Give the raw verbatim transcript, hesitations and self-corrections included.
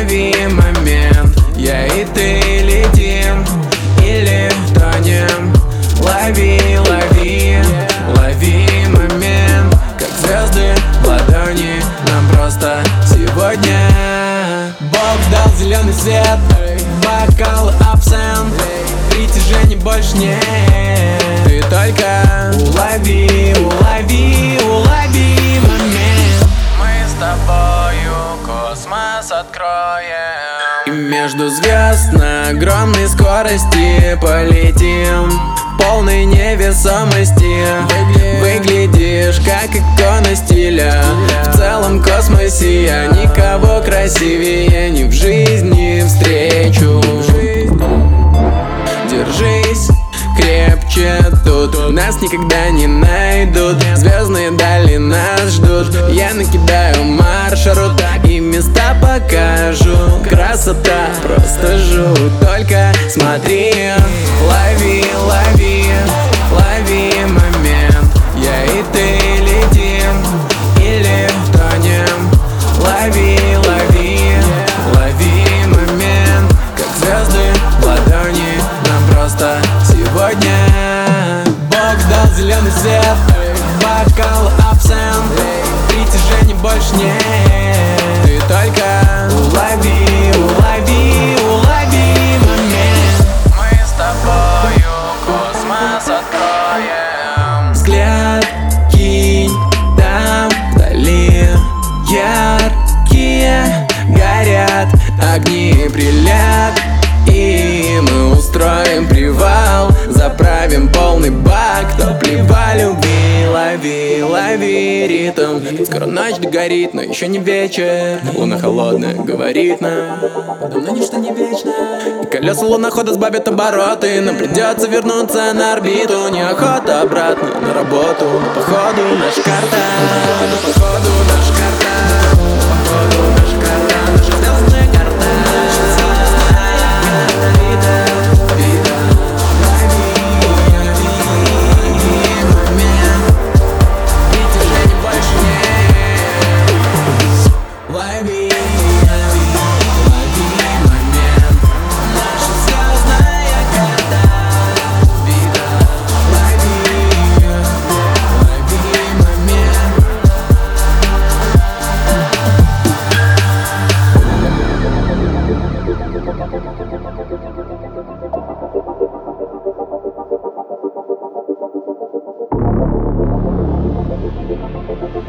лови момент, я и ты летим или тонем. Лови, лови, лови момент, как звезды в ладони, нам просто сегодня. Бог дал зеленый свет, бокал абсент, притяжений больше нет. Ты только улови, улови, улови момент. Мы с тобою космос откроем и между звезд на огромной скорости полетим. Полной невесомости выглядишь как икона стиля. В целом космосе я никого красивее ни в жизни встречу. Держись крепче, тут нас никогда не найдут. Звездные дали нас ждут. Я накидаю маршрут и места покажу. Красота, просто жуть. Только смотри, лови, лови, лови момент, я и ты летим или тонем. Лови, лови, лови момент, как звезды в ладони, нам просто сегодня. Бог дал зеленый свет, бокал абсент, притяжений больше нет. Ты только улови, улови, улови момент. Мы с тобою космос откроем. Взгляд кинь там вдали, яркие горят огни, прилет, и мы устроим привал. Заправим полный бак топлива любви. Лови, лови ритм, скоро ночь догорит, но еще не вечер. Луна холодная, говорит нам, давно ничто не вечно. И колеса лунохода сбавят обороты, нам придется вернуться на орбиту. Неохота обратно на работу, но походу наша карта. Походу наша карта, походу наша карта, наша звездная карта. Thank you.